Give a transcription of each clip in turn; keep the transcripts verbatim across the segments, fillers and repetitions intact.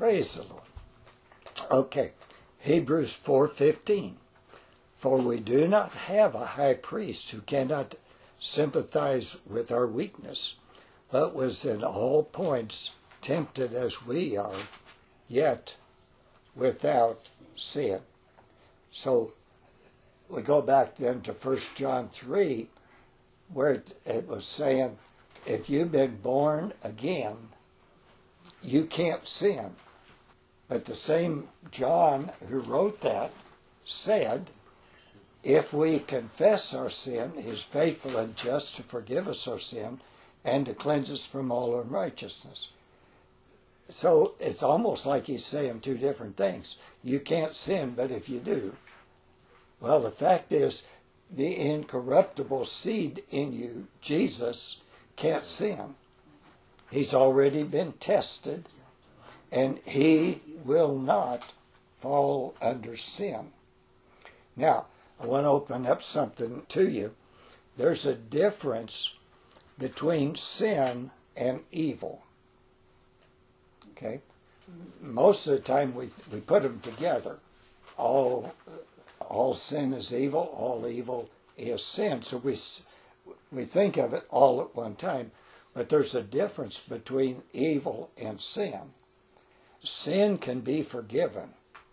Praise the Lord. Okay, Hebrews four fifteen. For we do not have a high priest who cannot sympathize with our weakness, but was in all points tempted as we are, yet without sin. So we go back then to First John three, where it, it was saying, if you've been born again, you can't sin. But the same John who wrote that said, if we confess our sin, he is faithful and just to forgive us our sin and to cleanse us from all unrighteousness. So it's almost like he's saying two different things. You can't sin, but if you do. Well, the fact is, the incorruptible seed in you, Jesus, can't sin. He's already been tested, and he will not fall under sin. Now, I want to open up something to you. There's a difference between sin and evil. Okay? Most of the time we we put them together. All all sin is evil, all evil is sin. So we we think of it all at one time. But there's a difference between evil and sin. Sin can be forgiven.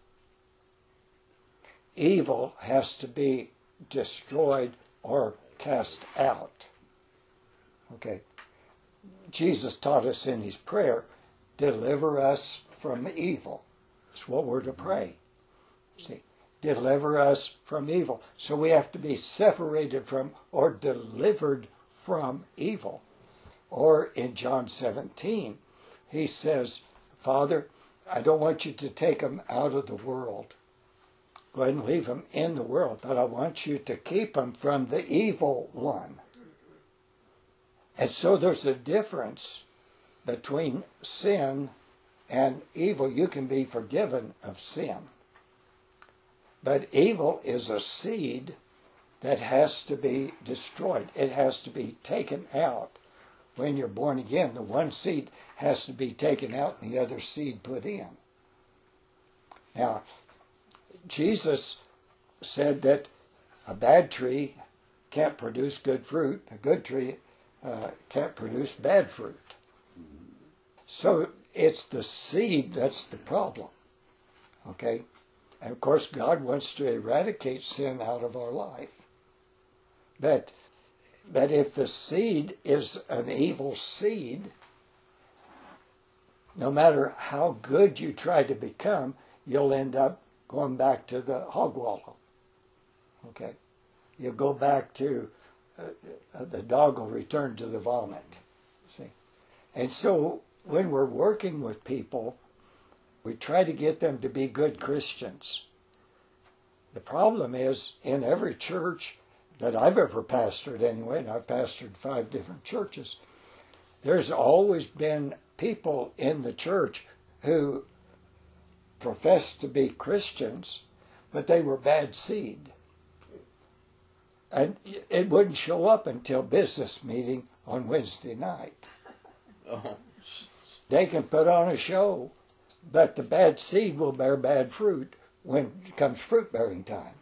Evil has to be destroyed or cast out. Okay. Jesus taught us in his prayer, deliver us from evil. That's what we're to pray. See, deliver us from evil. So we have to be separated from or delivered from evil. Or in John seventeen, he says, Father, I don't want you to take them out of the world. Go ahead and leave them in the world, but I want you to keep them from the evil one. And so there's a difference between sin and evil. You can be forgiven of sin. But evil is a seed that has to be destroyed. It has to be taken out. When you're born again, the one seed has to be taken out and the other seed put in. Now, Jesus said that a bad tree can't produce good fruit. A good tree uh, can't produce bad fruit. So it's the seed that's the problem. Okay? And of course, God wants to eradicate sin out of our life. But, but if the seed is an evil seed, no matter how good you try to become, you'll end up going back to the hog wallow. Okay? You'll go back to, uh, the dog will return to the vomit. See? And so when we're working with people, we try to get them to be good Christians. The problem is, in every church that I've ever pastored anyway, and I've pastored five different churches, there's always been people in the church who professed to be Christians, but they were bad seed. And it wouldn't show up until business meeting on Wednesday night. Oh. They can put on a show, but the bad seed will bear bad fruit when it comes fruit-bearing time.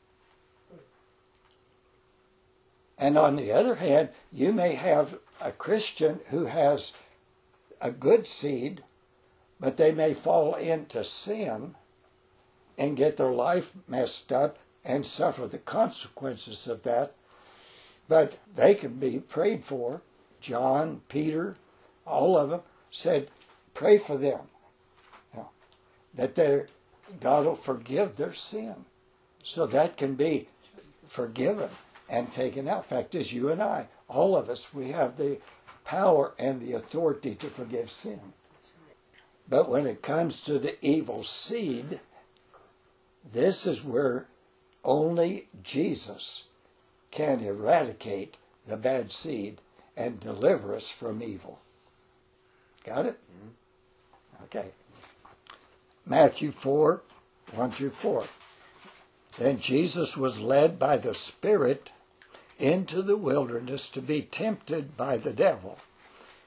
And on the other hand, you may have a Christian who has a good seed, but they may fall into sin and get their life messed up and suffer the consequences of that. But they can be prayed for. John, Peter, all of them said, pray for them. You know, that they're, God will forgive their sin. So that can be forgiven and taken out. Fact is, you and I, all of us, we have the power and the authority to forgive sin. But when it comes to the evil seed, this is where only Jesus can eradicate the bad seed and deliver us from evil. Got it? Okay. Matthew four, one through four. Then Jesus was led by the Spirit into the wilderness to be tempted by the devil.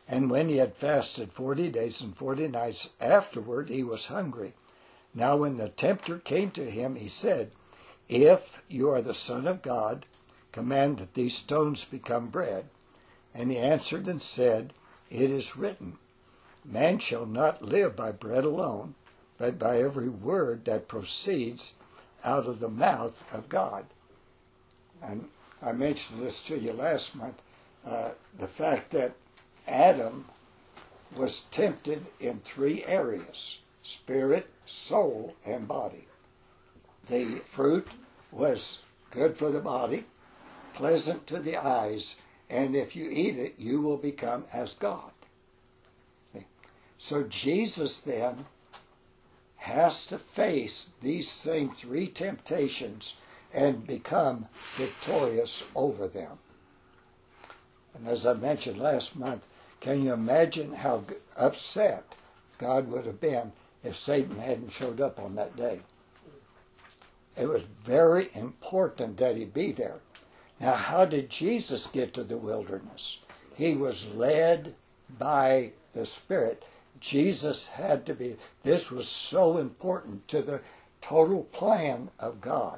And when he had fasted forty days and forty nights afterward, he was hungry. Now when the tempter came to him, he said, If you are the Son of God, command that these stones become bread. And he answered and said, It is written, Man shall not live by bread alone, but by every word that proceeds out of the mouth of God. And I mentioned this to you last month, uh, the fact that Adam was tempted in three areas: spirit, soul, and body. The fruit was good for the body, pleasant to the eyes, and if you eat it, you will become as God. See? So Jesus then has to face these same three temptations and become victorious over them. And as I mentioned last month, can you imagine how upset God would have been if Satan hadn't showed up on that day? It was very important that he be there. Now, how did Jesus get to the wilderness? He was led by the Spirit. Jesus had to be. This was so important to the total plan of God,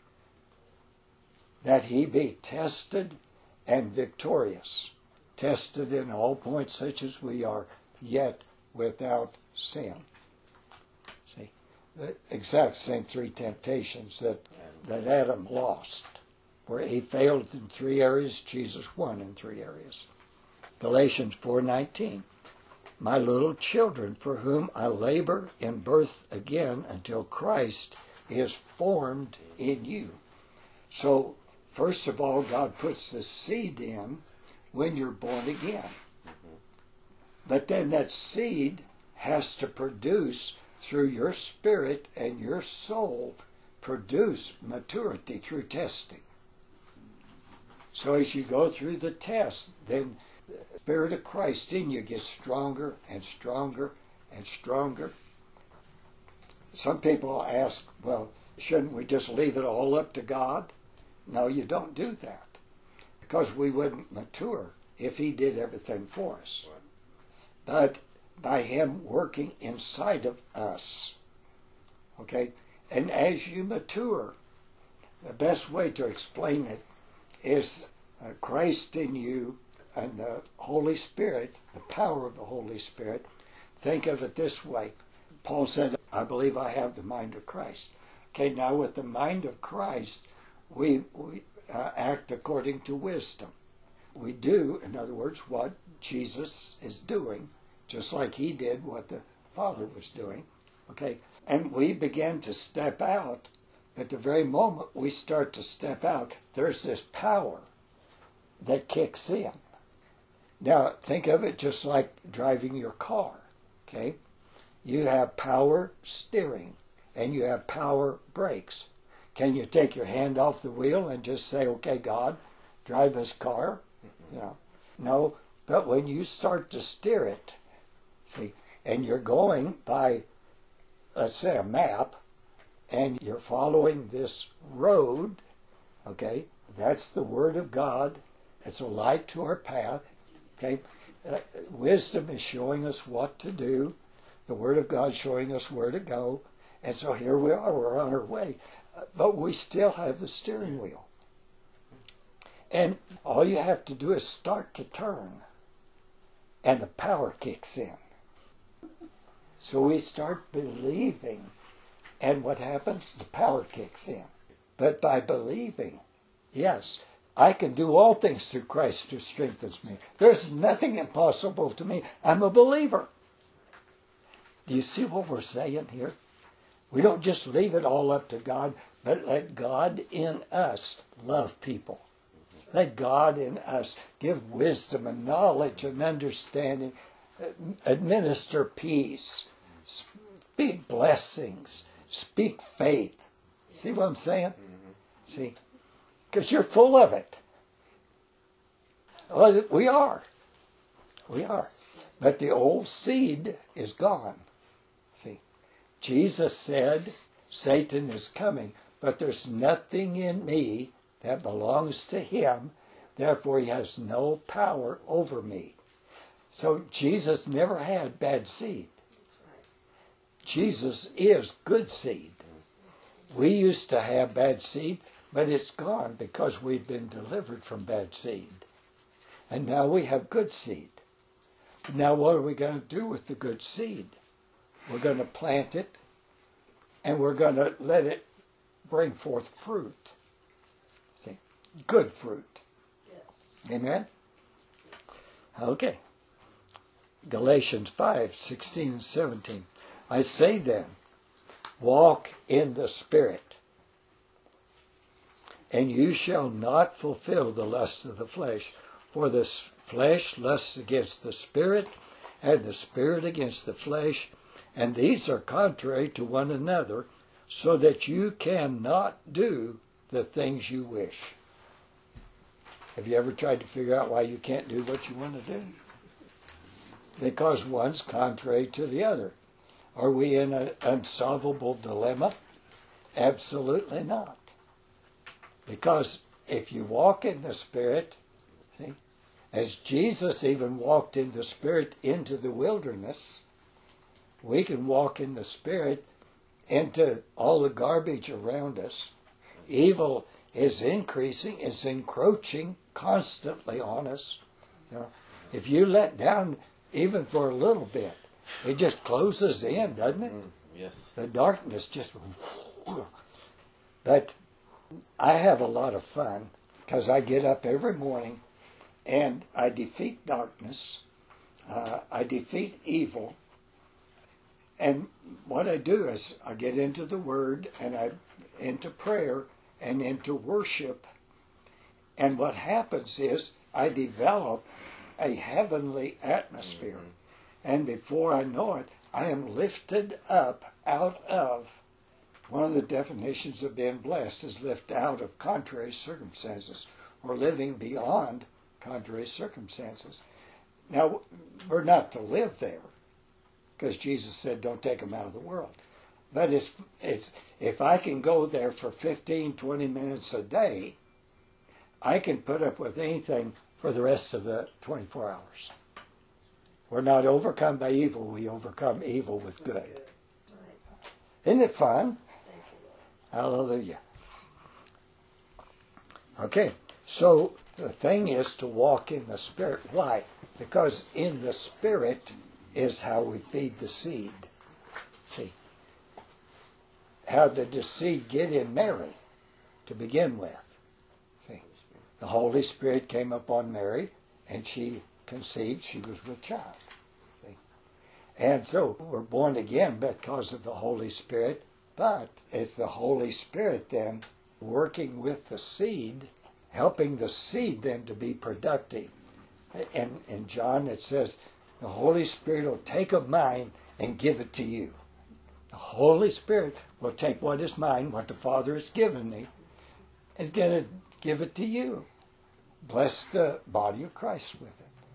that he be tested and victorious. Tested in all points such as we are, yet without sin. See, the exact same three temptations that, that Adam lost. Where he failed in three areas, Jesus won in three areas. Galatians four nineteen. My little children, for whom I labor in birth again until Christ is formed in you. So, first of all, God puts the seed in when you're born again. But then that seed has to produce through your spirit and your soul, produce maturity through testing. So as you go through the test, then the Spirit of Christ in you gets stronger and stronger and stronger. Some people ask, well, shouldn't we just leave it all up to God? No, you don't do that. Because we wouldn't mature if he did everything for us. But by him working inside of us. Okay? And as you mature, the best way to explain it is uh, Christ in you and the Holy Spirit, the power of the Holy Spirit. Think of it this way. Paul said, I believe I have the mind of Christ. Okay, now with the mind of Christ, we, we uh, act according to wisdom. We do, in other words, what Jesus is doing, just like he did what the Father was doing. Okay, and we begin to step out. At the very moment we start to step out, there's this power that kicks in. Now, think of it just like driving your car, okay? You have power steering, and you have power brakes. Can you take your hand off the wheel and just say, okay, God, drive this car? You know, no, but when you start to steer it, see, and you're going by, let's say, a map, and you're following this road, okay, that's the Word of God. It's a light to our path, okay. Uh, wisdom is showing us what to do. The Word of God showing us where to go. And so here we are, we're on our way. Uh, but we still have the steering wheel. And all you have to do is start to turn, and the power kicks in. So we start believing, and what happens? The power kicks in. But by believing, yes, I can do all things through Christ who strengthens me. There's nothing impossible to me. I'm a believer. Do you see what we're saying here? We don't just leave it all up to God, but let God in us love people. Let God in us give wisdom and knowledge and understanding, administer peace, speak blessings, speak faith. See what I'm saying? Mm-hmm. See? Because you're full of it. Well, we are. We are. But the old seed is gone. See? Jesus said, Satan is coming, but there's nothing in me that belongs to him. Therefore, he has no power over me. So Jesus never had bad seed. Jesus is good seed. We used to have bad seed, but it's gone because we've been delivered from bad seed. And now we have good seed. Now what are we going to do with the good seed? We're going to plant it, and we're going to let it bring forth fruit. See? Good fruit. Yes. Amen? Okay. Galatians five, sixteen and seventeen. I say then, walk in the Spirit, and you shall not fulfill the lust of the flesh. For the flesh lusts against the Spirit, and the Spirit against the flesh, and these are contrary to one another, so that you cannot do the things you wish. Have you ever tried to figure out why you can't do what you want to do? Because one's contrary to the other. Are we in an unsolvable dilemma? Absolutely not. Because if you walk in the Spirit, see, as Jesus even walked in the Spirit into the wilderness, we can walk in the Spirit into all the garbage around us. Evil is increasing, is encroaching constantly on us. You know, if you let down even for a little bit, it just closes in, doesn't it? Mm, yes. The darkness just... But I have a lot of fun because I get up every morning and I defeat darkness. Uh, I defeat evil. And what I do is I get into the Word and I into prayer and into worship. And what happens is I develop a heavenly atmosphere. Mm-hmm. And before I know it, I am lifted up out of, one of the definitions of being blessed is lift out of contrary circumstances, or living beyond contrary circumstances. Now, we're not to live there, because Jesus said don't take them out of the world. But it's, it's if I can go there for fifteen, twenty minutes a day, I can put up with anything for the rest of the twenty-four hours. We're not overcome by evil, we overcome evil with good. Isn't it fun? Hallelujah. Okay, so the thing is to walk in the Spirit. Why? Because in the Spirit is how we feed the seed. See, how did the seed get in Mary to begin with? See, the Holy Spirit came upon Mary, and she conceived, she was with child. See? And so we're born again because of the Holy Spirit, but it's the Holy Spirit then working with the seed, helping the seed then to be productive. And in John it says, the Holy Spirit will take of mine and give it to you. The Holy Spirit will take what is mine, what the Father has given me, is going to give it to you. Bless the body of Christ with it.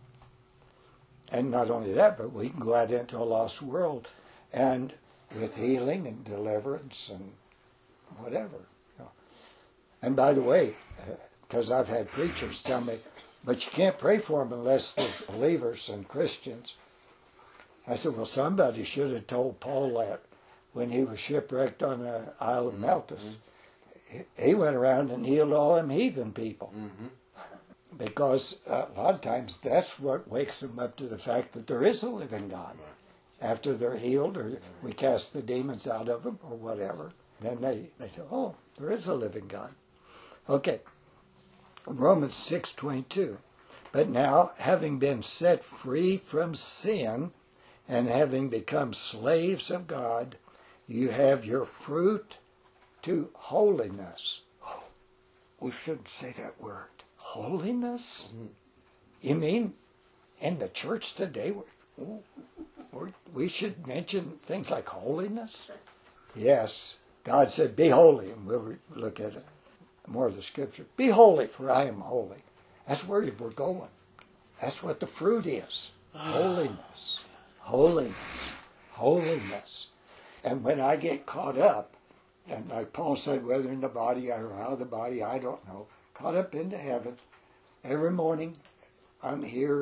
And not only that, but we can go out into a lost world and with healing and deliverance and whatever. You know. And by the way, because uh, I've had preachers tell me, but you can't pray for them unless they're believers and Christians. I said, well, somebody should have told Paul that when he was shipwrecked on the Isle of Malta. Mm-hmm. He went around and healed all them heathen people. Mm-hmm. Because uh, a lot of times that's what wakes them up to the fact that there is a living God. After they're healed or we cast the demons out of them or whatever, then they, they say, oh, there is a living God. Okay, Romans six twenty-two. But now, having been set free from sin and having become slaves of God, you have your fruit to holiness. Oh, we shouldn't say that word. Holiness? Mm-hmm. You mean in the church today we're, we're, we should mention things like holiness? Yes. God said, be holy, and we'll look at it, more of the scripture. Be holy, for I am holy. That's where we're going. That's what the fruit is. Holiness. Holiness. Holiness. And when I get caught up, and like Paul said, whether in the body or out of the body, I don't know, caught up into heaven, every morning I'm here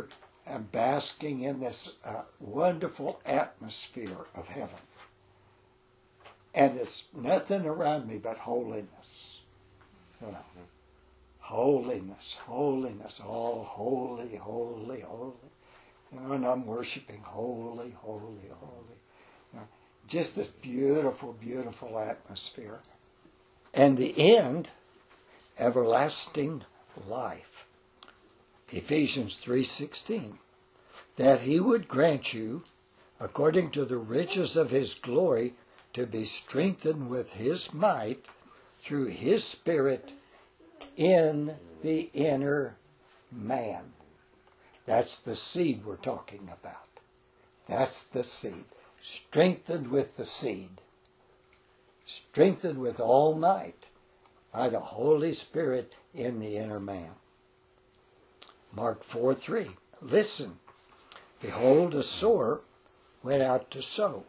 am basking in this uh, wonderful atmosphere of heaven. And it's nothing around me but holiness. You know, holiness, holiness, all holy, holy, holy. You know, and I'm worshiping holy, holy, holy. You know, just this beautiful, beautiful atmosphere. And the end, everlasting life. Ephesians three sixteen. That he would grant you, according to the riches of his glory, to be strengthened with his might through his Spirit in the inner man. That's the seed we're talking about. That's the seed. Strengthened with the seed. Strengthened with all might by the Holy Spirit in the inner man. Mark four three. Listen, behold, a sower went out to sow.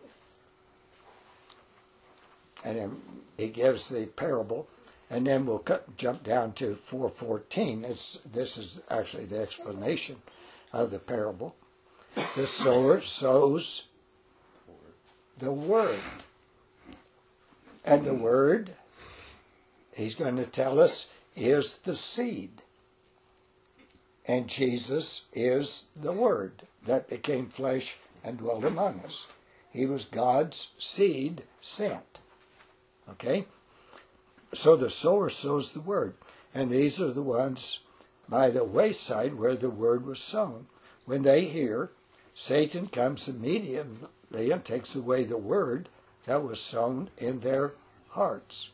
And then he gives the parable, and then we'll cut, jump down to four fourteen. It's, this is actually the explanation of the parable. The sower sows the word. And the word, he's going to tell us, is the seed. And Jesus is the Word that became flesh and dwelt among us. He was God's seed sent. Okay? So the sower sows the Word. And these are the ones by the wayside where the Word was sown. When they hear, Satan comes immediately and takes away the Word that was sown in their hearts.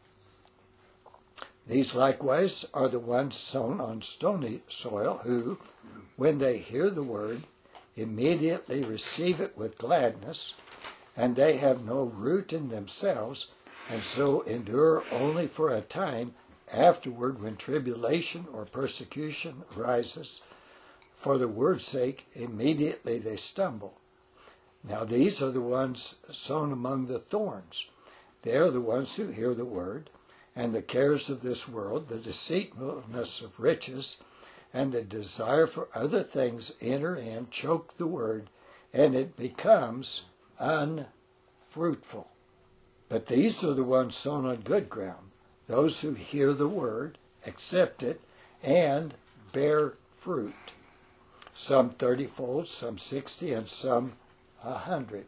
These likewise are the ones sown on stony soil, who, when they hear the word, immediately receive it with gladness, and they have no root in themselves, and so endure only for a time. Afterward, when tribulation or persecution arises, for the word's sake, immediately they stumble. Now these are the ones sown among the thorns. They are the ones who hear the word, and the cares of this world, the deceitfulness of riches, and the desire for other things enter in, choke the word, and it becomes unfruitful. But these are the ones sown on good ground, those who hear the word, accept it, and bear fruit. Some thirty-fold, some sixty, and some a hundred.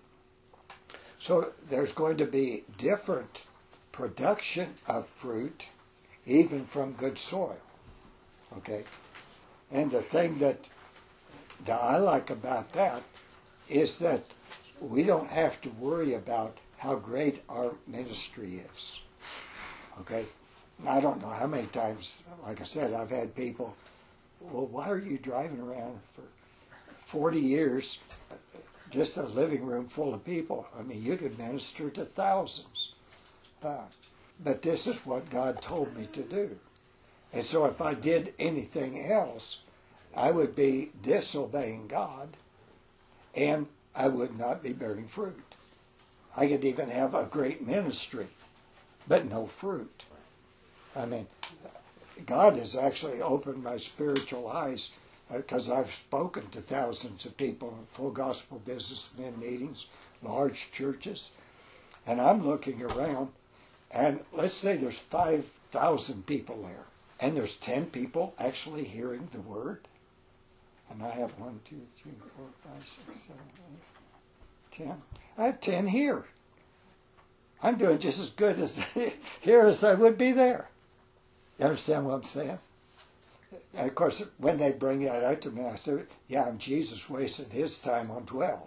So there's going to be different production of fruit, even from good soil. Okay? And the thing that, that I like about that is that we don't have to worry about how great our ministry is. Okay? I don't know how many times, like I said, I've had people, well, why are you driving around for forty years, just a living room full of people? I mean, you could minister to thousands. Uh, but this is what God told me to do. And so if I did anything else, I would be disobeying God, and I would not be bearing fruit. I could even have a great ministry, but no fruit. I mean, God has actually opened my spiritual eyes, because uh, I've spoken to thousands of people in full gospel businessmen meetings, large churches, and I'm looking around, and let's say there's five thousand people there, and there's ten people actually hearing the word. And I have one, two, three, four, five, six, seven, eight, ten. I have ten here. I'm doing just as good as here as I would be there. You understand what I'm saying? And of course, when they bring that out to me, I say, yeah, and Jesus wasted his time on twelve.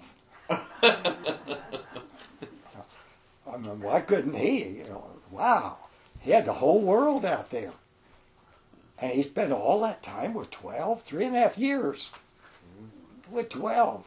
I mean, why couldn't he? You know, wow. He had the whole world out there. And he spent all that time with twelve, three and a half years with twelve.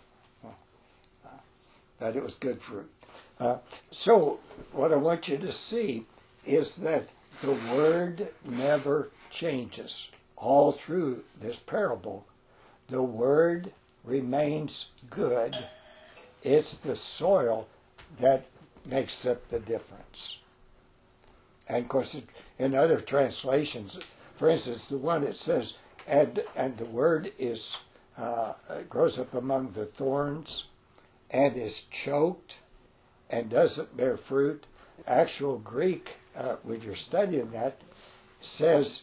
But it was good fruit. Uh, so what I want you to see is that the word never changes. All through this parable, the word remains good. It's the soil that makes up the difference. And of course, in other translations, for instance, the one that says, and, and the word is uh, grows up among the thorns and is choked and doesn't bear fruit. Actual Greek, uh, when you're studying that, says,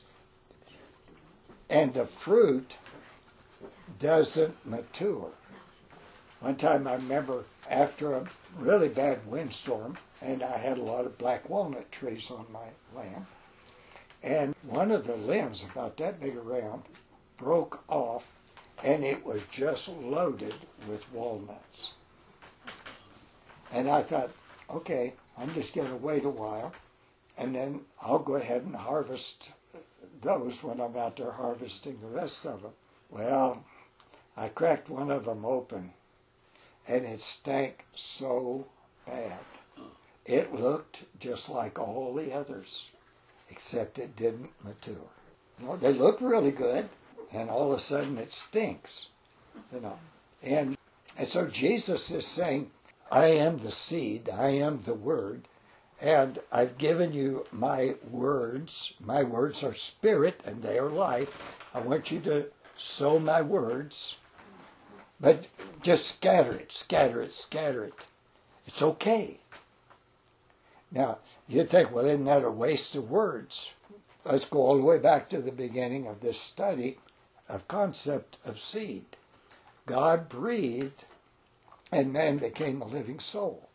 and the fruit doesn't mature. One time I remember after a really bad windstorm, and I had a lot of black walnut trees on my land, and one of the limbs, about that big around, broke off, and it was just loaded with walnuts. And I thought, okay, I'm just going to wait a while, and then I'll go ahead and harvest those when I'm out there harvesting the rest of them. Well, I cracked one of them open, and it stank so bad. It looked just like all the others, except it didn't mature. You know, they look really good, and all of a sudden it stinks. You know, and and so Jesus is saying, I am the seed, I am the word, and I've given you my words. My words are spirit and they are life. I want you to sow my words, but just scatter it, scatter it, scatter it. It's okay. Now, you'd think, well, isn't that a waste of words? Let's go all the way back to the beginning of this study of concept of seed. God breathed and man became a living soul.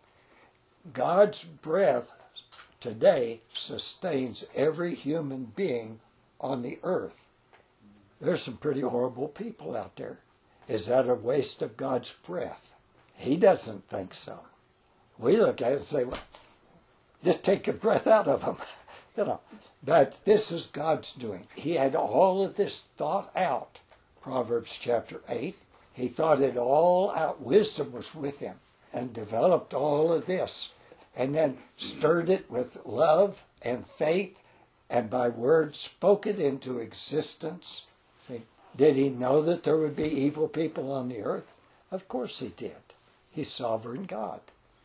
God's breath today sustains every human being on the earth. There's some pretty horrible people out there. Is that a waste of God's breath? He doesn't think so. We look at it and say, well, just take the breath out of them. You know, but this is God's doing. He had all of this thought out. Proverbs chapter eight. He thought it all out. Wisdom was with him and developed all of this and then stirred it with love and faith and by word spoke it into existence. See, did he know that there would be evil people on the earth? Of course he did. He's sovereign God.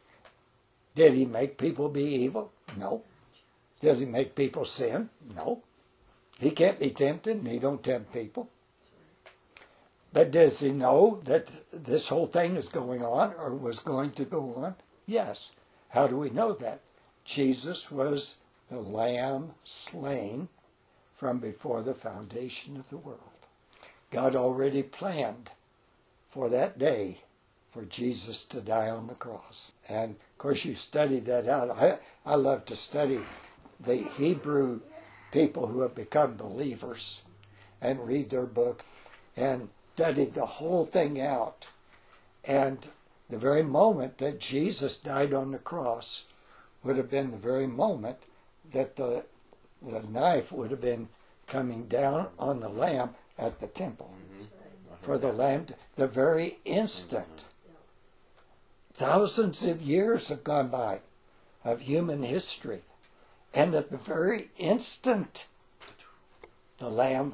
Did he make people be evil? No. Does he make people sin? No. He can't be tempted and he don't tempt people. But does he know that this whole thing is going on or was going to go on? Yes. How do we know that? Jesus was the Lamb slain from before the foundation of the world. God already planned for that day for Jesus to die on the cross. And, of course, you studied that out. I, I love to study the Hebrew people who have become believers and read their book and studied the whole thing out. And the very moment that Jesus died on the cross would have been the very moment that the, the knife would have been coming down on the lamb at the temple. Mm-hmm. For the lamb, to, the very instant. Thousands of years have gone by of human history. And at the very instant, the lamb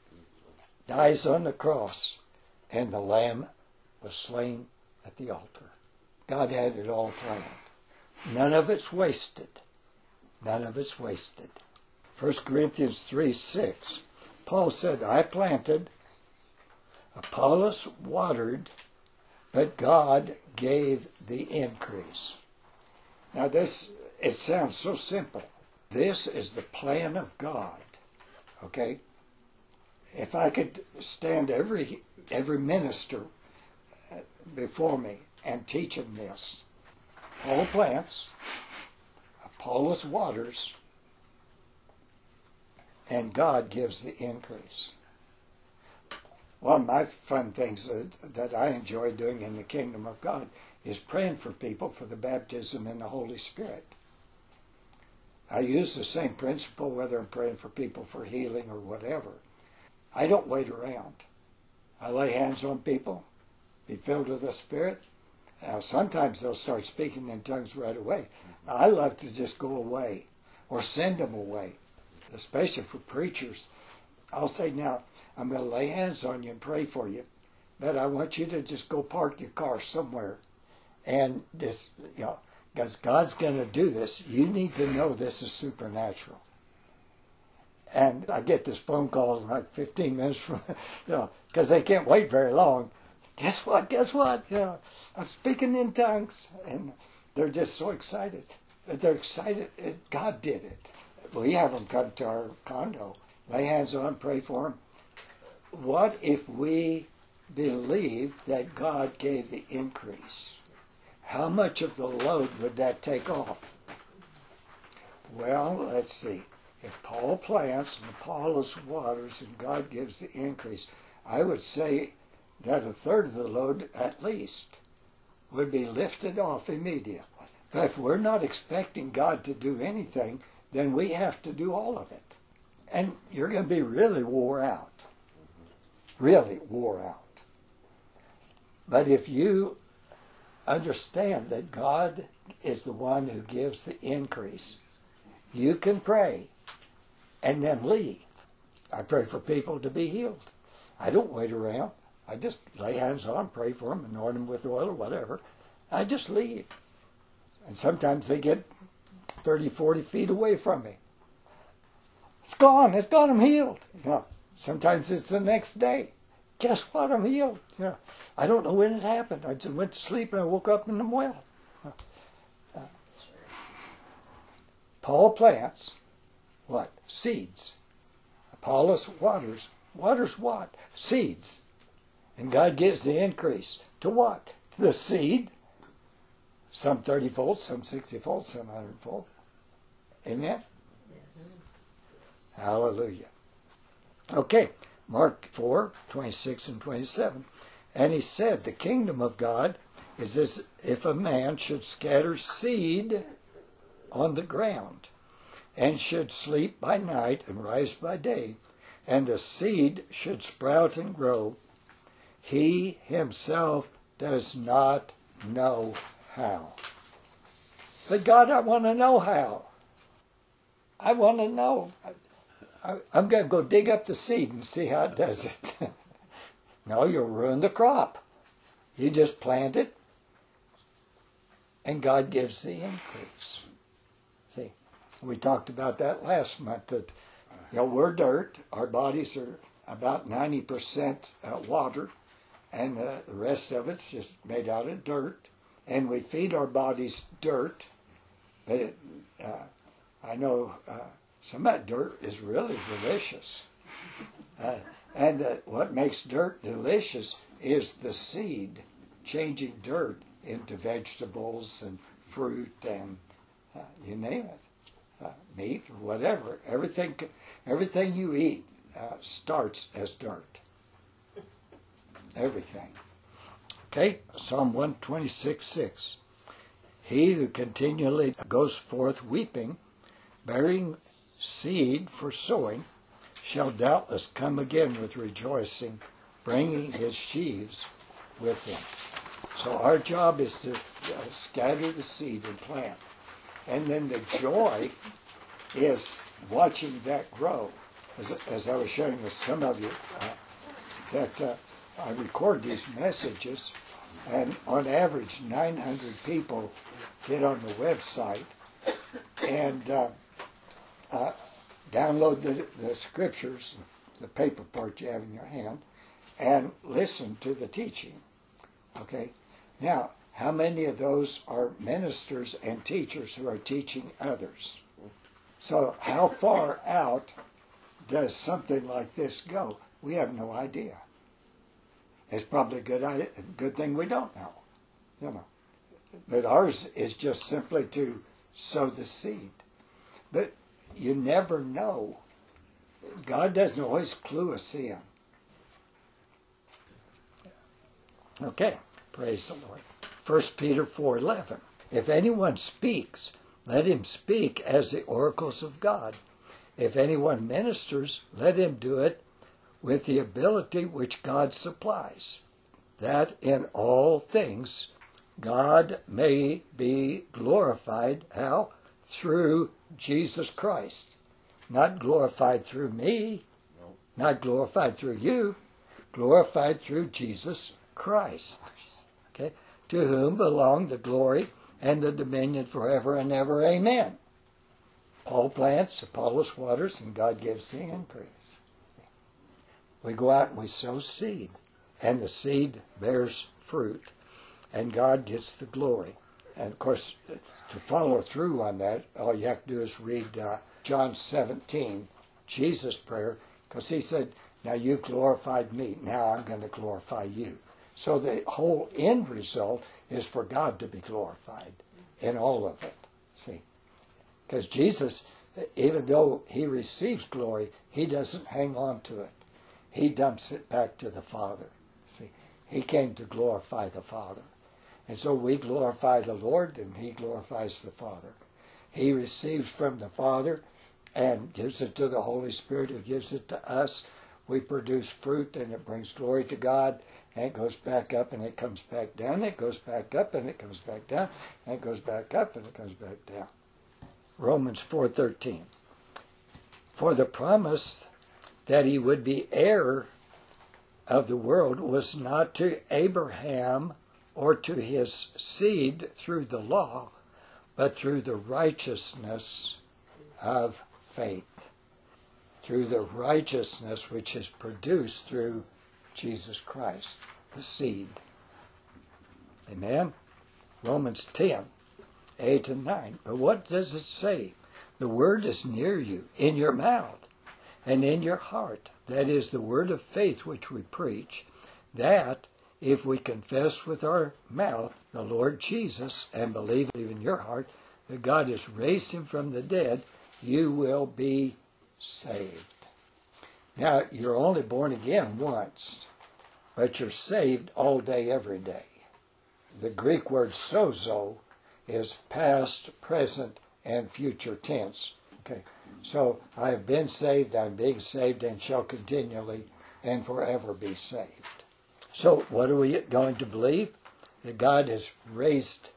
dies on the cross, and the lamb was slain at the altar. God had it all planned. None of it's wasted. None of it's wasted. First Corinthians three six, Paul said, I planted, Apollos watered, but God gave the increase. Now this, it sounds so simple. This is the plan of God. Okay? If I could stand every every minister before me and teach them this. Paul plants, Apollos waters, and God gives the increase. One of my fun things that, that I enjoy doing in the kingdom of God is praying for people for the baptism in the Holy Spirit. I use the same principle whether I'm praying for people for healing or whatever. I don't wait around. I lay hands on people, be filled with the Spirit. Now, sometimes they'll start speaking in tongues right away. I love to just go away or send them away, especially for preachers. I'll say, now, I'm going to lay hands on you and pray for you, but I want you to just go park your car somewhere. And this, you know, because God's going to do this, you need to know this is supernatural. And I get this phone call like fifteen minutes from, you know, because they can't wait very long. Guess what? Guess what? You know, I'm speaking in tongues. And they're just so excited. They're excited. God did it. We have them come to our condo, lay hands on them, pray for them. What if we believed that God gave the increase? How much of the load would that take off? Well, let's see. If Paul plants and Apollos waters and God gives the increase, I would say that a third of the load at least would be lifted off immediately. But if we're not expecting God to do anything, then we have to do all of it. And you're going to be really wore out. Really wore out. But if you understand that God is the one who gives the increase, you can pray and then leave. I pray for people to be healed. I don't wait around. I just lay hands on them, pray for them, anoint them with oil or whatever. I just leave. And sometimes they get thirty, forty feet away from me. It's gone. It's gone. I'm healed. You know, sometimes it's the next day. Guess what? I'm healed. You know, I don't know when it happened. I just went to sleep and I woke up and I'm well. Uh, Paul plants what? Seeds. Apollos waters. Waters what? Seeds. And God gives the increase. To what? To the seed. Some thirty-fold, some sixty-fold, some one hundred-fold. Amen? Yes. Hallelujah. Okay, Mark four, twenty-six and twenty-seven. And he said, the kingdom of God is as if a man should scatter seed on the ground, and should sleep by night and rise by day, and the seed should sprout and grow. He himself does not know how. But God, I want to know how. I want to know. I, I'm going to go dig up the seed and see how it does it. No, you'll ruin the crop. You just plant it, and God gives the increase. See, we talked about that last month, that you know, we're dirt. Our bodies are about ninety percent uh, water, and uh, the rest of it's just made out of dirt. And we feed our bodies dirt. But it, uh, I know uh, some of that dirt is really delicious. Uh, and uh, what makes dirt delicious is the seed changing dirt into vegetables and fruit and uh, you name it, uh, meat or whatever. Everything, everything you eat uh, starts as dirt. Everything. Okay, Psalm one twenty-six, six. He who continually goes forth weeping, bearing seed for sowing, shall doubtless come again with rejoicing, bringing his sheaves with him. So our job is to uh, scatter the seed and plant. And then the joy is watching that grow. As, as I was sharing with some of you, uh, that uh, I record these messages, and on average, nine hundred people get on the website and uh, uh, download the, the scriptures, the paper part you have in your hand, and listen to the teaching. Okay? Now, how many of those are ministers and teachers who are teaching others? So how far out does something like this go? We have no idea. It's probably a good idea, a good thing we don't know, you know. But ours is just simply to sow the seed. But you never know. God doesn't always clue us in. Okay, praise the Lord. First Peter four eleven. If anyone speaks, let him speak as the oracles of God. If anyone ministers, let him do it with the ability which God supplies, that in all things God may be glorified. How? Through Jesus Christ. Not glorified through me, no. Not glorified through you, glorified through Jesus Christ. Okay? To whom belong the glory and the dominion forever and ever. Amen. Paul plants, Apollos waters, and God gives the increase. We go out and we sow seed, and the seed bears fruit, and God gets the glory. And of course, to follow through on that, all you have to do is read uh, John seventeen, Jesus' prayer, because he said, now you've glorified me, now I'm going to glorify you. So the whole end result is for God to be glorified in all of it. See? Because Jesus, even though he receives glory, he doesn't hang on to it. He dumps it back to the Father. See? He came to glorify the Father. And so we glorify the Lord, and he glorifies the Father. He receives from the Father and gives it to the Holy Spirit, who gives it to us. We produce fruit, and it brings glory to God, and it goes back up, and it comes back down. It goes back up, and it comes back down, and it goes back up, and it comes back down. Romans four thirteen. For the promise that he would be heir of the world was not to Abraham or to his seed through the law, but through the righteousness of faith. Through the righteousness which is produced through Jesus Christ, the seed. Amen? Romans ten, eight and nine. But what does it say? The word is near you, in your mouth and in your heart. That is the word of faith which we preach, that if we confess with our mouth the Lord Jesus and believe in your heart that God has raised him from the dead, you will be saved. Now, you're only born again once, but you're saved all day, every day. The Greek word sozo is past, present, and future tense. Okay, so I have been saved, I'm being saved, and shall continually and forever be saved. So what are we going to believe? That God has raised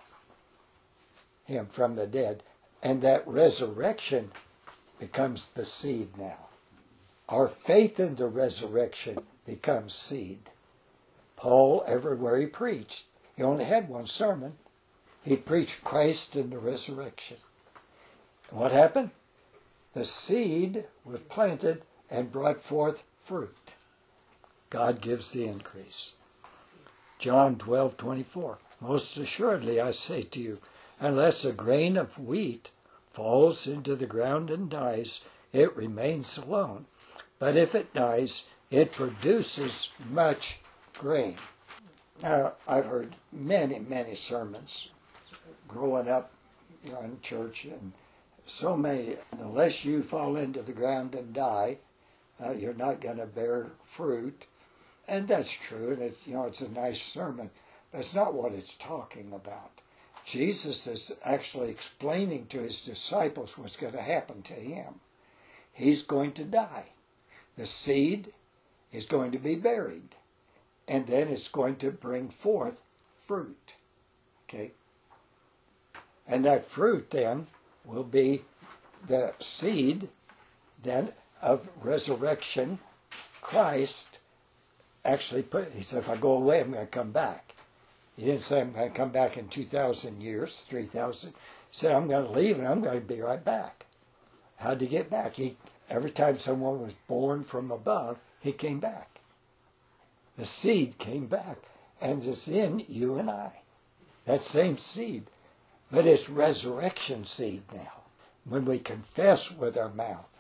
him from the dead, and that resurrection becomes the seed now. Our faith in the resurrection becomes seed. Paul, everywhere he preached, he only had one sermon. He preached Christ and the resurrection. And what happened? The seed was planted and brought forth fruit. God gives the increase. John twelve twenty-four. Most assuredly I say to you, unless a grain of wheat falls into the ground and dies, it remains alone. But if it dies, it produces much grain. Now, I've heard many, many sermons growing up, you know, in church, and so many. Unless you fall into the ground and die, uh, you're not going to bear fruit. And that's true, and it's, you know, it's a nice sermon, but it's not what it's talking about. Jesus is actually explaining to his disciples what's going to happen to him. He's going to die. The seed is going to be buried, and then it's going to bring forth fruit. Okay? And that fruit then will be the seed then of resurrection. Christ actually put, he said, if I go away, I'm going to come back. He didn't say I'm going to come back in two thousand years, three thousand. He said, I'm going to leave and I'm going to be right back. How did he get back? He, every time someone was born from above, he came back. The seed came back, and it's in you and I. That same seed. But it's resurrection seed now. When we confess with our mouth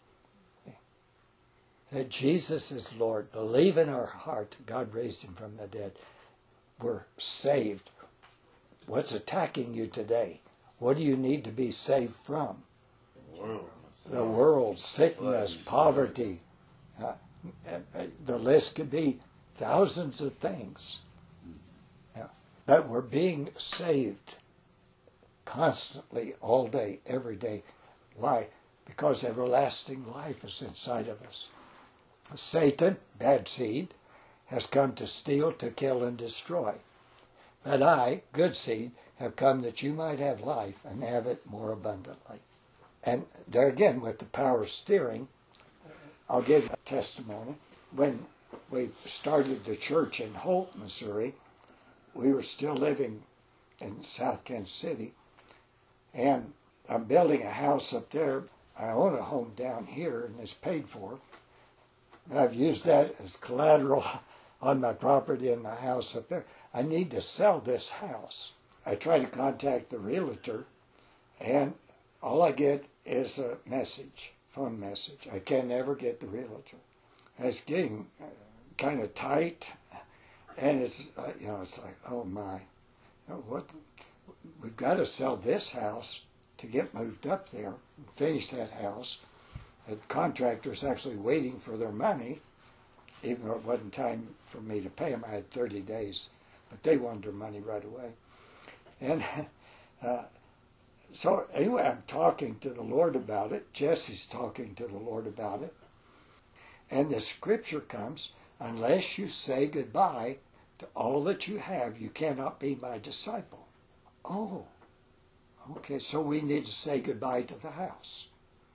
that Jesus is Lord, believe in our heart God raised him from the dead, we're saved. What's attacking you today? What do you need to be saved from? The world. The world, sickness, poverty. Uh, the list could be thousands of things. Yeah. But we're being saved constantly, all day, every day. Why? Because everlasting life is inside of us. Satan, bad seed, has come to steal, to kill, and destroy. But I, good seed, have come that you might have life and have it more abundantly. And there again, with the power of steering, I'll give a testimony. When we started the church in Holt, Missouri, we were still living in South Kansas City, and I I'm building a house up there. I own a home down here, and it's paid for. I've used that as collateral on my property in my house up there. I need to sell this house. I try to contact the realtor, and all I get is a message, phone message. I can never get the realtor. It's getting uh, kind of tight, and it's uh, you know it's like, oh my, you know, what? We've got to sell this house to get moved up there and finish that house. The contractor's actually waiting for their money, even though it wasn't time for me to pay them. I had thirty days, but they wanted their money right away. And uh, so anyway, I'm talking to the Lord about it. Jesse's talking to the Lord about it. And the scripture comes, unless you say goodbye to all that you have, you cannot be my disciple. Oh, okay, so we need to say goodbye to the house.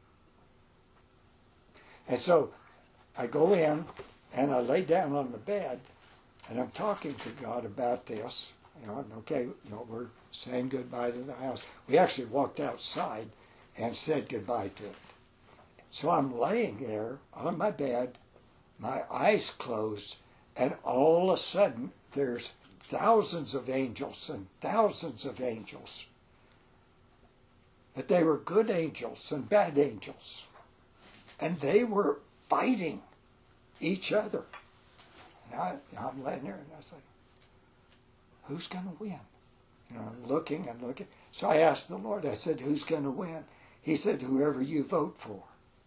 And so I go in and I lay down on the bed and I'm talking to God about this. You know, and okay, you know, we're saying goodbye to the house. We actually walked outside and said goodbye to it. So I'm laying there on my bed, my eyes closed, and all of a sudden there's thousands of angels and thousands of angels. But they were good angels and bad angels. And they were fighting each other. And I, I'm laying there and I was like, who's going to win? You know, I'm looking and looking. So I asked the Lord, I said, who's going to win? He said, whoever you vote for.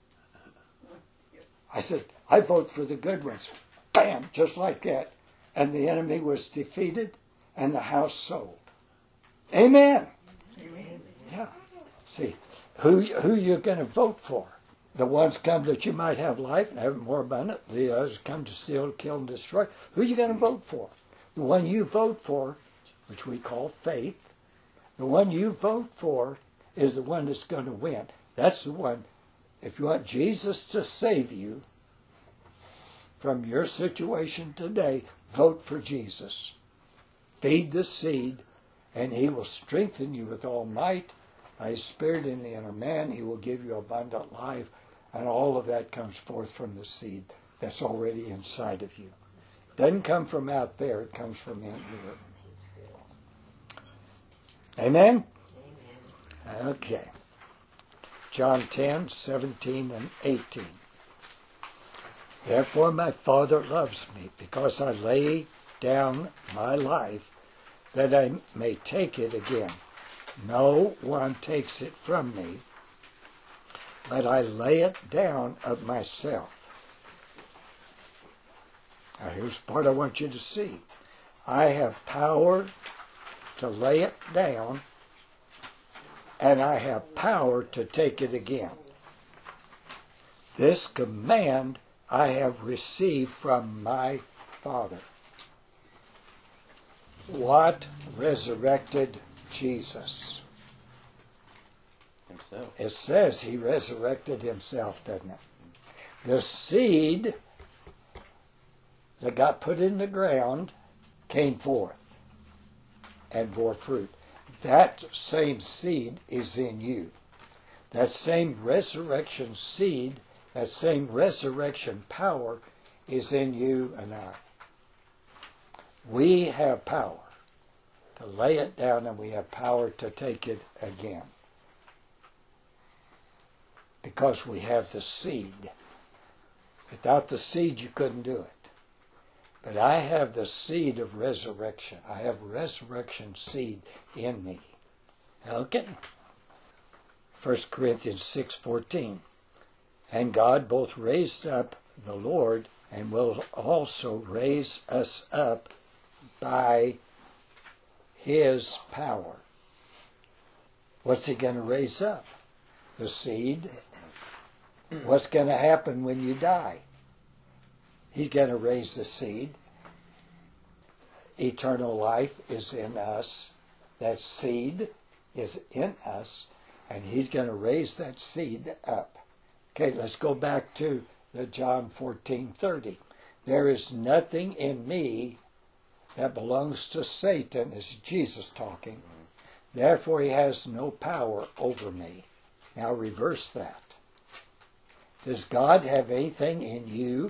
I said, I vote for the good ones. Bam, just like that. And the enemy was defeated and the house sold. Amen. Amen. Yeah. See, who who you're going to vote for? The ones come that you might have life and have it more abundant. The others come to steal, kill, and destroy. Who are you going to vote for? The one you vote for, which we call faith, the one you vote for is the one that's going to win. That's the one. If you want Jesus to save you from your situation today, vote for Jesus. Feed the seed, and he will strengthen you with all might. By his Spirit in the inner man, he will give you abundant life. And all of that comes forth from the seed that's already inside of you. It doesn't come from out there, it comes from in here. Amen? Amen. Okay. John ten, seventeen, and eighteen. Therefore my Father loves me, because I lay down my life, that I may take it again. No one takes it from me, but I lay it down of myself. Now here's the part I want you to see. I have power to lay it down, and I have power to take it again. This command I have received from my Father. What resurrected Jesus? Himself. It says he resurrected himself, doesn't it? The seed that got put in the ground came forth and bore fruit. That same seed is in you. That same resurrection seed, that same resurrection power is in you and I. We have power to lay it down, and we have power to take it again. Because we have the seed. Without the seed, you couldn't do it. But I have the seed of resurrection. I have resurrection seed in me. Okay. First Corinthians six fourteen. And God both raised up the Lord and will also raise us up by his power. What's he going to raise up? The seed. What's going to happen when you die? He's going to raise the seed. Eternal life is in us. That seed is in us, and he's going to raise that seed up. Okay, let's go back to the John fourteen thirty. There is nothing in me that belongs to Satan, is Jesus talking, Therefore he has no power over me. Now reverse that. Does God have anything in you?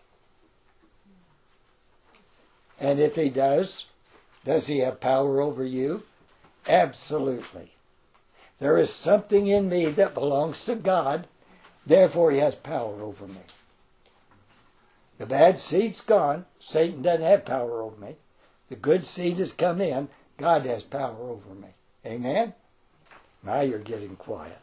And if he does, does he have power over you? Absolutely. There is something in me that belongs to God, therefore he has power over me. The bad seed's gone. Satan doesn't have power over me. The good seed has come in. God has power over me. Amen? Now you're getting quiet.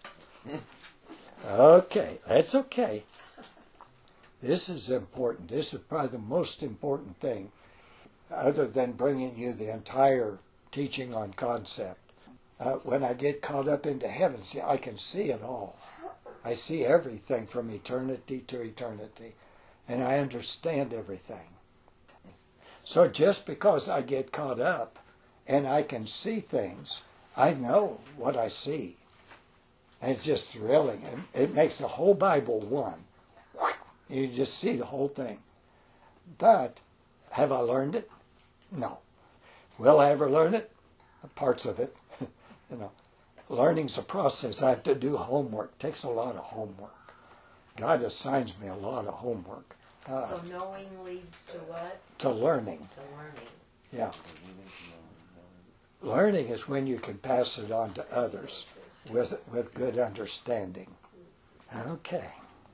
Okay, that's okay. This is important. This is probably the most important thing, other than bringing you the entire teaching on concept. Uh, when I get caught up into heaven, see, I can see it all. I see everything from eternity to eternity, and I understand everything. So just because I get caught up and I can see things, I know what I see. And it's just thrilling. And it makes the whole Bible one. You just see the whole thing. But have I learned it? No. Will I ever learn it? Parts of it. You know, learning's a process. I have to do homework. It takes a lot of homework. God assigns me a lot of homework. Uh, so knowing leads to what? To learning. To learning. Yeah. Learning is when you can pass it on to others with with good understanding. Okay.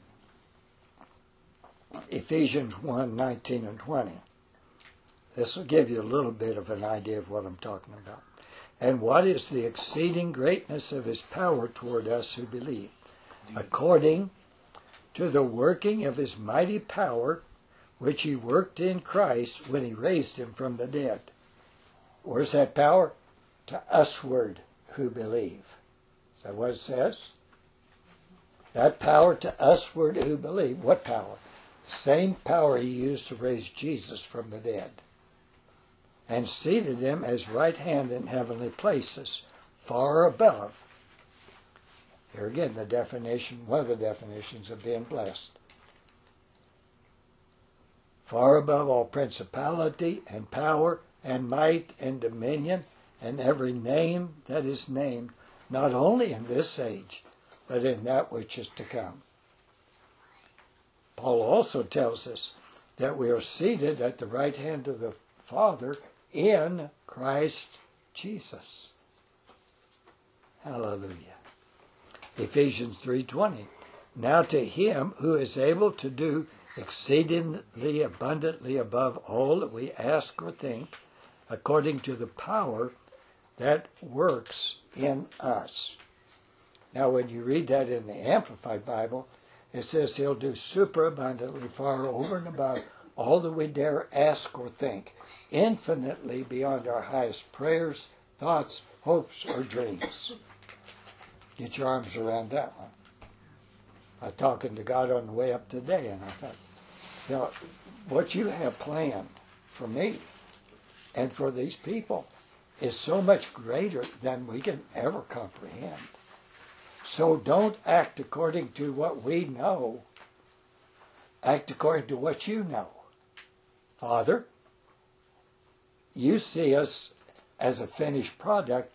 Ephesians one, nineteen and twenty. This will give you a little bit of an idea of what I'm talking about. And what is the exceeding greatness of his power toward us who believe, according to the working of his mighty power, which he worked in Christ when he raised him from the dead. Where's that power? To usward who believe. Is that what it says? That power to usward who believe. What power? Same power he used to raise Jesus from the dead. And seated him as right hand in heavenly places, far above. Here again, the definition, one of the definitions of being blessed. Far above all principality and power and might and dominion and every name that is named, not only in this age, but in that which is to come. Paul also tells us that we are seated at the right hand of the Father in Christ Jesus. Hallelujah. Ephesians three twenty. Now to him who is able to do exceedingly abundantly above all that we ask or think, according to the power that works in us. Now when you read that in the Amplified Bible, it says he'll do superabundantly far over and above all that we dare ask or think, infinitely beyond our highest prayers, thoughts, hopes, or dreams. Get your arms around that one. I was talking to God on the way up today, and I thought, you know, what you have planned for me and for these people is so much greater than we can ever comprehend. So don't act according to what we know. Act according to what you know. Father, you see us as a finished product,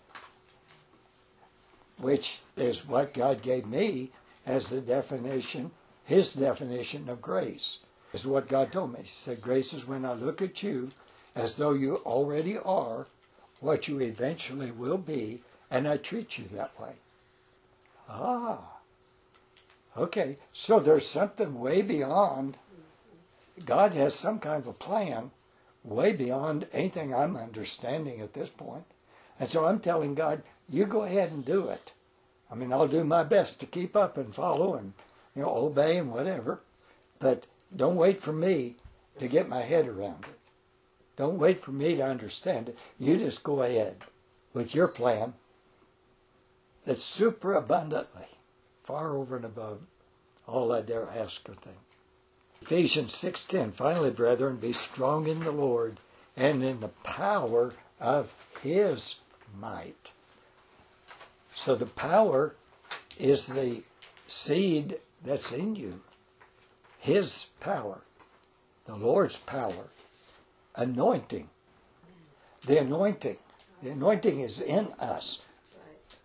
which is what God gave me as the definition, his definition of grace. This is what God told me. He said, grace is when I look at you as though you already are what you eventually will be, and I treat you that way. Ah, okay. So there's something way beyond. God has some kind of a plan way beyond anything I'm understanding at this point. And so I'm telling God, you go ahead and do it. I mean, I'll do my best to keep up and follow and, you know, obey and whatever. But don't wait for me to get my head around it. Don't wait for me to understand it. You just go ahead with your plan that's super abundantly, far over and above all I dare ask or think. Ephesians six ten, finally, brethren, be strong in the Lord and in the power of his might. So the power is the seed that's in you. His power. The Lord's power. Anointing. The anointing. The anointing is in us.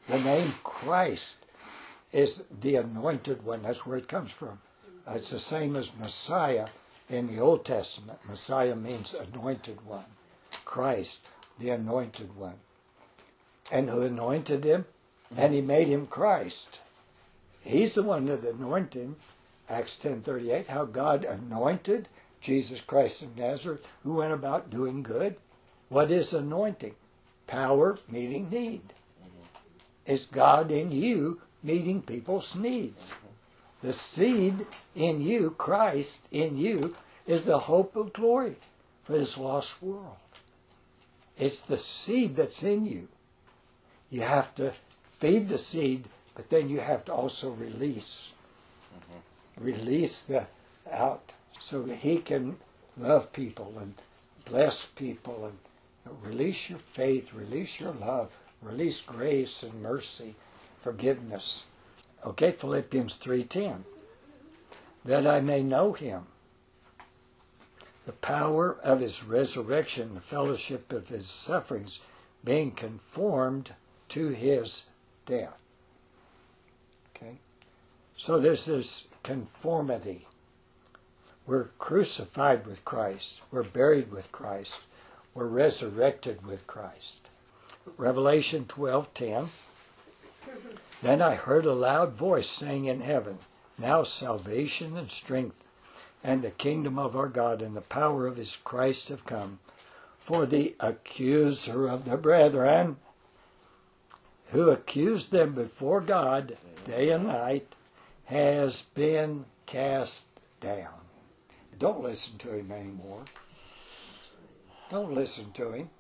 The name Christ is the anointed one. That's where it comes from. It's the same as Messiah in the Old Testament. Messiah means anointed one. Christ, the anointed one. And who anointed him? And he made him Christ. He's the one that anointed him. Acts ten thirty-eight, how God anointed Jesus Christ of Nazareth, who went about doing good. What is anointing? Power meeting need. It's God in you meeting people's needs. The seed in you, Christ in you, is the hope of glory for this lost world. It's the seed that's in you. You have to feed the seed, but then you have to also release. Mm-hmm. Release the out so that he can love people and bless people and release your faith, release your love, release grace and mercy, forgiveness. Okay, Philippians three ten. That I may know him, the power of his resurrection, the fellowship of his sufferings, being conformed to his death. Okay? So there's this conformity. We're crucified with Christ. We're buried with Christ. We're resurrected with Christ. Revelation twelve ten. Then I heard a loud voice saying in heaven, now salvation and strength and the kingdom of our God and the power of his Christ have come. For the accuser of the brethren, who accused them before God day and night, has been cast down. Don't listen to him anymore. Don't listen to him.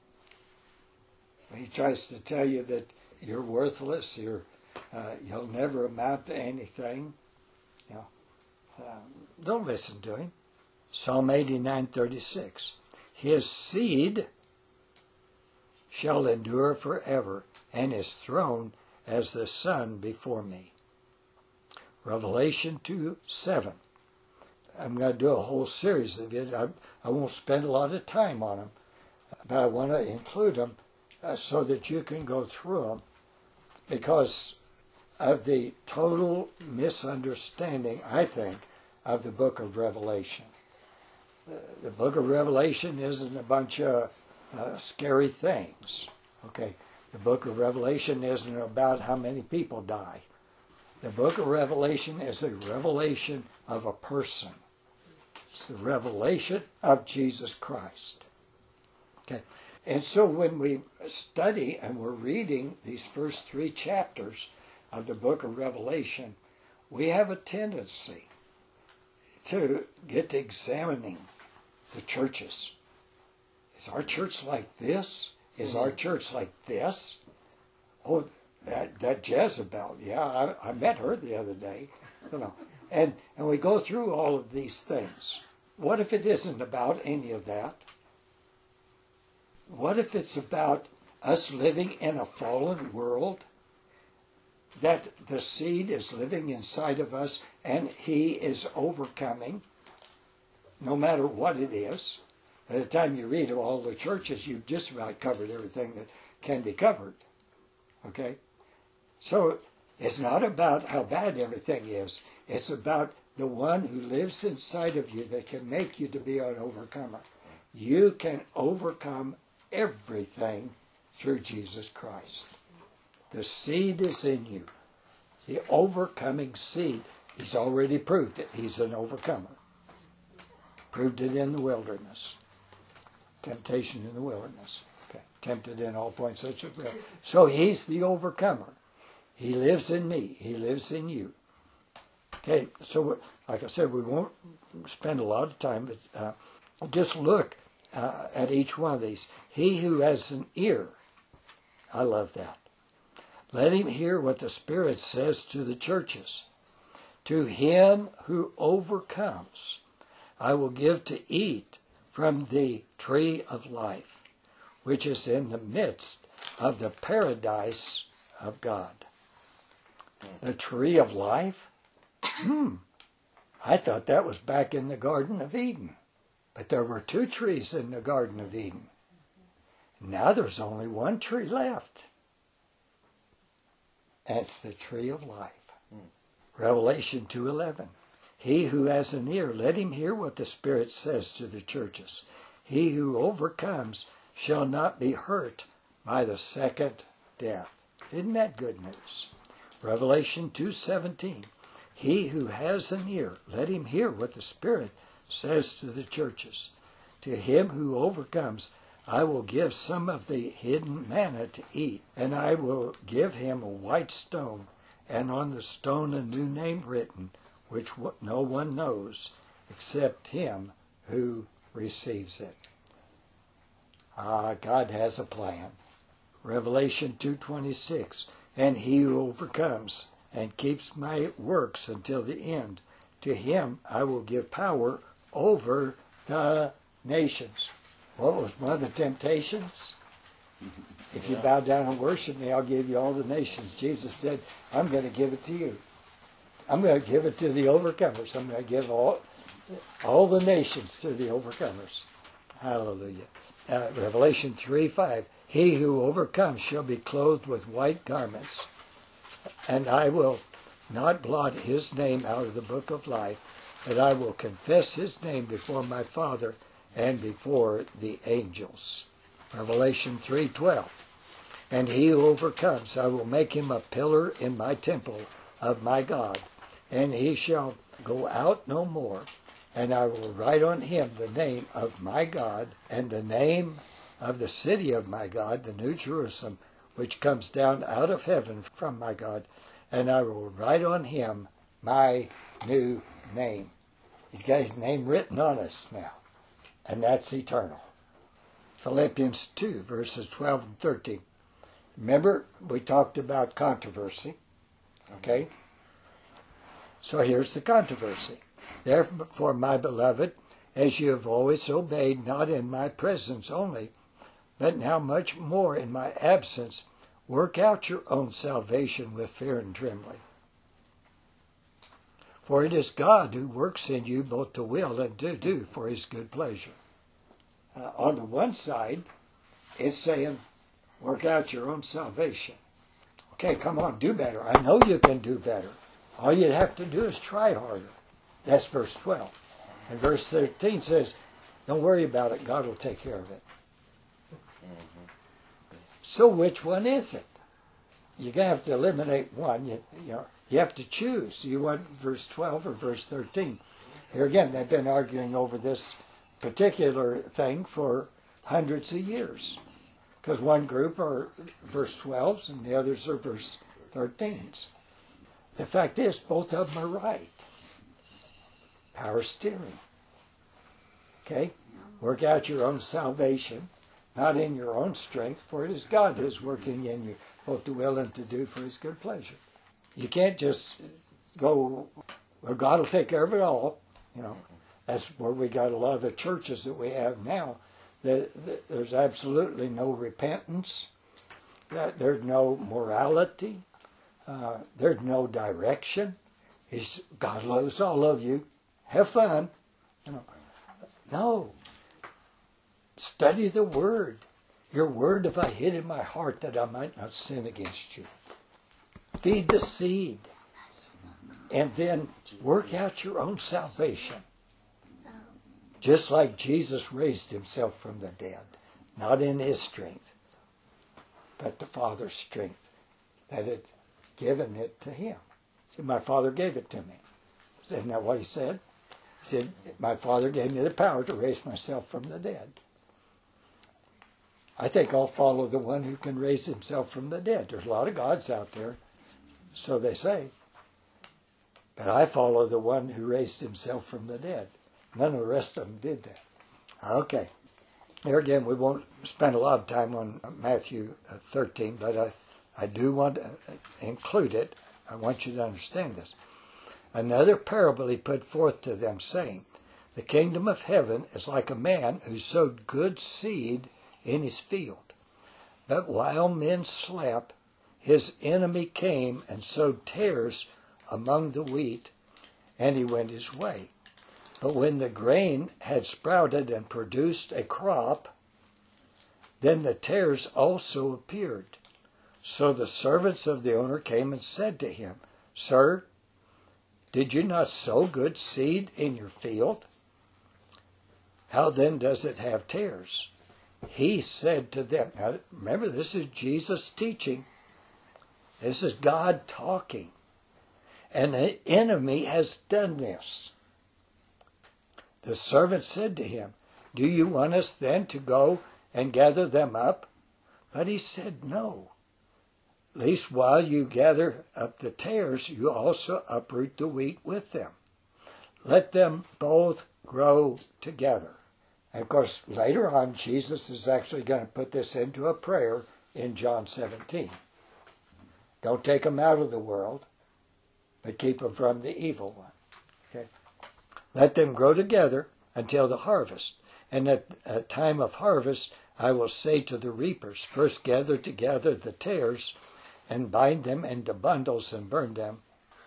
He tries to tell you that you're worthless, you're, uh, you'll never amount to anything. You know, um, don't listen to him. Psalm eighty-nine thirty-six. His seed shall endure forever, and his throne as the sun before me. Revelation two seven. I'm going to do a whole series of it. I, I won't spend a lot of time on them, but I want to include them uh, so that you can go through them, because of the total misunderstanding, I think, of the book of Revelation. Uh, the book of Revelation isn't a bunch of uh, scary things. Okay, the book of Revelation isn't about how many people die. The book of Revelation is a revelation of a person. It's the revelation of Jesus Christ. Okay, and so when we study and we're reading these first three chapters of the book of Revelation, we have a tendency to get to examining the churches. Is our church like this? Is our church like this? Oh, that, that Jezebel, yeah, I, I met her the other day. You know, and, and we go through all of these things. What if it isn't about any of that? What if it's about us living in a fallen world, that the seed is living inside of us and he is overcoming, no matter what it is? By the time you read of all the churches, you've just about covered everything that can be covered. Okay? So it's not about how bad everything is. It's about the one who lives inside of you that can make you to be an overcomer. You can overcome everything through Jesus Christ. The seed is in you. The overcoming seed. He's already proved it. He's an overcomer. Proved it in the wilderness. Temptation in the wilderness. Okay. Tempted in all points such as well. So he's the overcomer. He lives in me. He lives in you. Okay, so like I said, we won't spend a lot of time, but uh, just look uh, at each one of these. He who has an ear, I love that. Let him hear what the Spirit says to the churches. To him who overcomes, I will give to eat from the tree of life, which is in the midst of the paradise of God. The tree of life? Hmm. I thought that was back in the Garden of Eden. But there were two trees in the Garden of Eden. Now there's only one tree left. and it's the tree of life. Revelation two eleven. He who has an ear, let him hear what the Spirit says to the churches. He who overcomes shall not be hurt by the second death. Isn't that good news? Revelation two seventeen. He who has an ear, let him hear what the Spirit says to the churches. To him who overcomes, I will give some of the hidden manna to eat, and I will give him a white stone, and on the stone a new name written, which no one knows except him who receives it. Ah, God has a plan. Revelation two twenty-six. And he who overcomes and keeps my works until the end, to him I will give power over the nations. What was one of the temptations? If you bow down and worship me, I'll give you all the nations. Jesus said, I'm going to give it to you. I'm going to give it to the overcomers. I'm going to give all, all the nations to the overcomers. Hallelujah. Uh, Revelation three five. He who overcomes shall be clothed with white garments, and I will not blot his name out of the book of life, but I will confess his name before my Father and before the angels. Revelation three twelve. And he who overcomes, I will make him a pillar in my temple of my God, and he shall go out no more, and I will write on him the name of my God, and the name of the city of my God, the New Jerusalem, which comes down out of heaven from my God, and I will write on him my new name. He's got his name written on us now, and that's eternal. Philippians two, verses twelve and thirteen. Remember, we talked about controversy, okay? So here's the controversy. Therefore, my beloved, as you have always obeyed, not in my presence only, but now much more in my absence, work out your own salvation with fear and trembling. For it is God who works in you both to will and to do for his good pleasure. Uh, on the one side, it's saying, work out your own salvation. Okay, come on, do better. I know you can do better. All you have to do is try harder. That's verse twelve. And verse thirteen says, don't worry about it. God will take care of it. So which one is it? You're going to have to eliminate one. You, you, know, you have to choose. You want verse twelve or verse thirteen? Here again, they've been arguing over this particular thing for hundreds of years. Because one group are verse twelves and the others are verse thirteens. The fact is, both of them are right. Power steering. Okay? Work out your own salvation, not in your own strength, for it is God who is working in you, both to will and to do for his good pleasure. You can't just go, well, God will take care of it all. You know, that's where we got a lot of the churches that we have now. There's absolutely no repentance. There's no morality. Uh, there's no direction. It's, God loves all of you. Have fun. You know. No. Study the Word. Your Word have I hid in my heart that I might not sin against you. Feed the seed. And then work out your own salvation. Just like Jesus raised himself from the dead. Not in his strength, but the Father's strength that had given it to him. He said, my Father gave it to me. Isn't that what he said? He said, my Father gave me the power to raise myself from the dead. I think I'll follow the one who can raise himself from the dead. There's a lot of gods out there, so they say. But I follow the one who raised himself from the dead. None of the rest of them did that. Okay. Here again, we won't spend a lot of time on Matthew thirteen, but I, I do want to include it. I want you to understand this. Another parable he put forth to them, saying, the kingdom of heaven is like a man who sowed good seed in his field. But while men slept, his enemy came and sowed tares among the wheat, and he went his way. But when the grain had sprouted and produced a crop, then the tares also appeared. So the servants of the owner came and said to him, Sir, did you not sow good seed in your field? How then does it have tares? He said to them, now remember, this is Jesus teaching. This is God talking. And the enemy has done this. The servant said to him, do you want us then to go and gather them up? But he said, no. Least while you gather up the tares, you also uproot the wheat with them. Let them both grow together. And of course, later on, Jesus is actually going to put this into a prayer in John seventeen. Don't take them out of the world, but keep them from the evil one. Okay? Let them grow together until the harvest. And at a time of harvest, I will say to the reapers, first gather together the tares and bind them into bundles and burn them.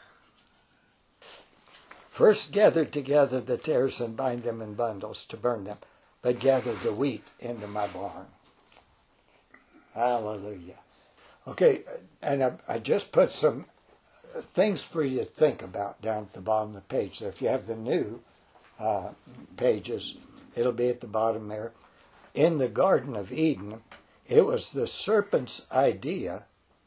First gather together the tares and bind them in bundles to burn them, but gather the wheat into my barn. Hallelujah. Okay, and I, I just put some things for you to think about down at the bottom of the page. So if you have the new uh, pages, it'll be at the bottom there. In the Garden of Eden, it was the serpent's idea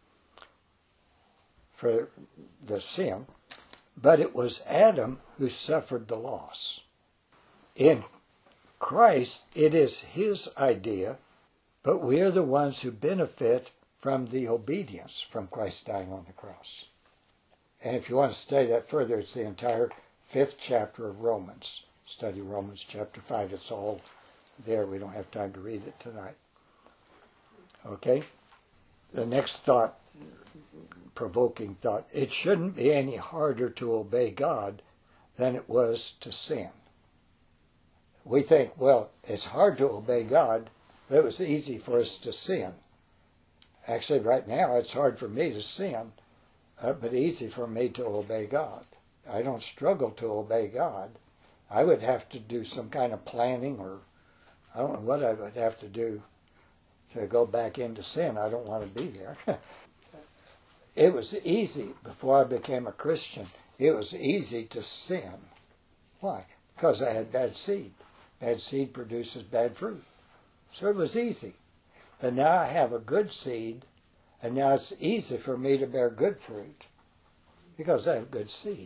for the sin, but it was Adam who suffered the loss. In Christ, it is his idea, but we are the ones who benefit from the obedience from Christ dying on the cross. And if you want to study that further, it's the entire fifth chapter of Romans. Study Romans chapter five. It's all there. We don't have time to read it tonight. Okay? The next thought, provoking thought. It shouldn't be any harder to obey God than it was to sin. We think, well, it's hard to obey God, but it was easy for us to sin. Actually, right now, it's hard for me to sin, uh, but easy for me to obey God. I don't struggle to obey God. I would have to do some kind of planning, or I don't know what I would have to do to go back into sin. I don't want to be there. It was easy before I became a Christian. It was easy to sin. Why? Because I had bad seed. Bad seed produces bad fruit. So it was easy. But now I have a good seed, and now it's easy for me to bear good fruit because I have good seed.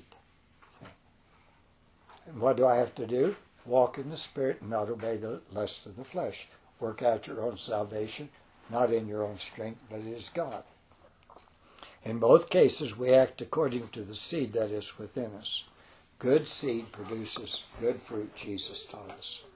And what do I have to do? Walk in the Spirit and not obey the lust of the flesh. Work out your own salvation, not in your own strength, but it is God. In both cases, we act according to the seed that is within us. Good seed produces good fruit, Jesus taught us.